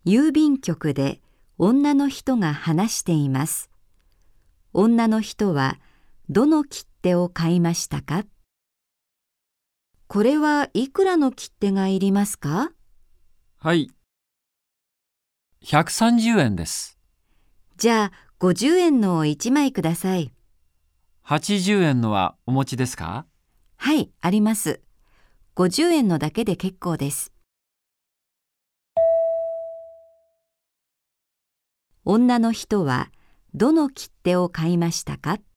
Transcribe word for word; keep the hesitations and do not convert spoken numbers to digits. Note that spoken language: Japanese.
郵便局で女の人が話しています。女の人はどの切手を買いましたか？これはいくらの切手がいりますか？ はい。ひゃくさんじゅうえんです。 じゃあごじゅうえんのをいちまいください。 はちじゅうえんのはお持ちですか？ はい、あります。ごじゅうえんのだけで結構です。女の人はどの切手を買いましたか？